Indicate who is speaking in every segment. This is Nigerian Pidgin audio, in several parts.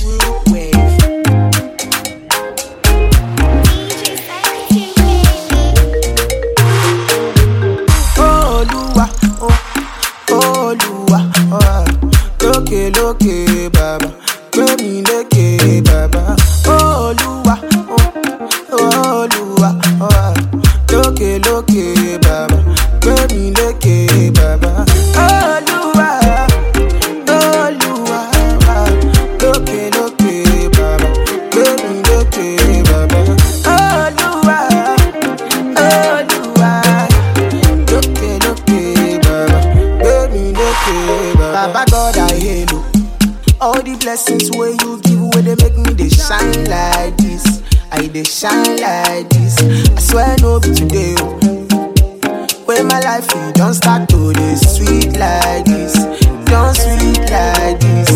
Speaker 1: true wave. Olúwa, Olúwa, lókè lókè bàbá, gbé mi lékè bàbá. Olúwa, Olúwa, lókè lókè bàbá, gbé mi lékè bàbá. Olúwa, Olúwa, lókè lókè bàbá, gbé mi lékè bàbá. Olúwa, Olúwa, lókè lókè bàbá, gbé mi lékè bàbá. Baba God I hail you. All the blessings where you give away, they make me they shine like this. I they shine like this. I swear no be today. When my life it don't start to this sweet like this, don't sweet like this.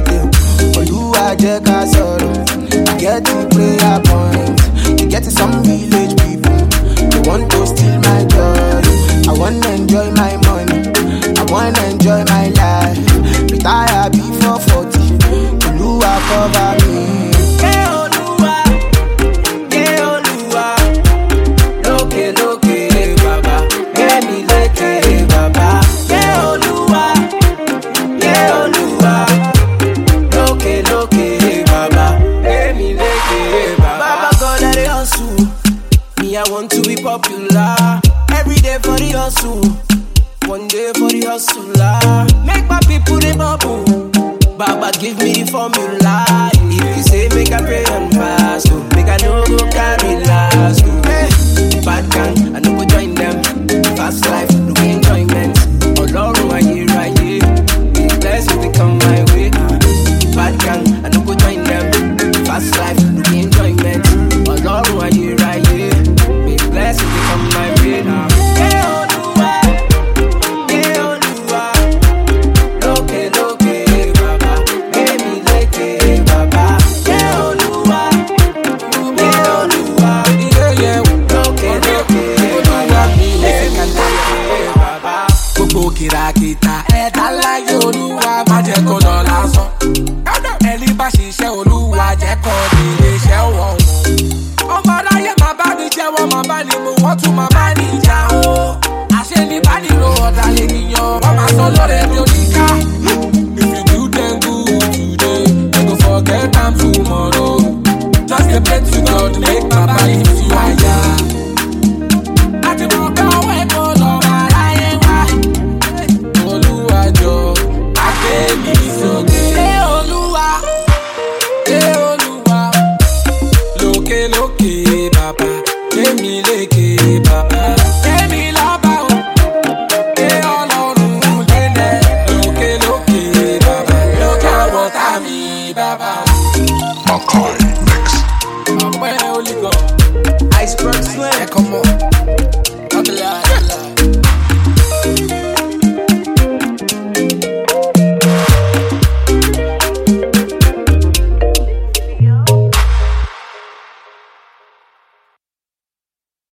Speaker 1: Oluwa jẹ́ ká sọ̀rọ̀. I get the prayer point. You get some village people. They want to steal my joy. I wanna enjoy my money. I wanna enjoy my life. Retire before 40. Oluwa cover me. Yeah, Oluwa. Yeah, Oluwa. Lókè lókè bàbá, gbé mi lékè bàbá. Yeah, Oluwa. Yeah, Oluwa. Lókè lókè bàbá, gbé mi lékè bàbá. Baba God I dey hustle. Me I want to be popular. Every day for the hustle. One day for the hustler. Make my people they bubble. Baba give me the formula. If you say make I pray and fast, oh, make I no go carry last. Oh. Hey. Bad gang, I no go join them. Fast life, no enjoyment. Olorun aye raye. Be blessed if they come my way. Bad gang, I no go join them. Fast life, no enjoyment. Olorun aye raye. Be blessed if they come my way. Hey, Oluwa. Yeah, Oluwa. Lókè lókè bàbá, gbé mi lékè bàbá. Yeah, Oluwa. Yeah, Oluwa. Yeah, lókè lókè bàbá, mi lékè bàbá.
Speaker 2: Gbogbo kìràkìtà ẹ̀dá láyé Olúwa má jẹ́ kó lọ lásán. Ẹni bá ṣiṣẹ́ Olúwa jẹ́ kó lè iṣẹ́ wọ̀n. Ọmọ aráyé máa bá ní jẹ́wọ́, máa bá ní mú, wọ́n tún máa bá ní ìjà o. Àṣẹ ní bá nílò ọ̀dà lè níyàn, wọ́n máa sọ lórí ẹbí oníká. If you do them good today, you go forget am tomorrow. Just dey pray to God, make Baba lift you higher. Àti mọ̀ pé ọwọ́ ẹ̀kọ́ lọ́ọ́ aráyé wá. Olúwa jọ, àgbé mi sókè. Ẹ Olúwa, lókè lókè bàbá, gbé mi lékè bàbá. Gbé mi lọ́ba o, gbé Ọlọ́run lélẹ̀. Lókè lókè bàbá, lókè àwọ̀tá mi bàbá.
Speaker 3: Makai Mix.
Speaker 2: Ọpẹ́ olùkọ́,
Speaker 1: Iceberg Slim.
Speaker 2: ẹ̀kọ́ mọ́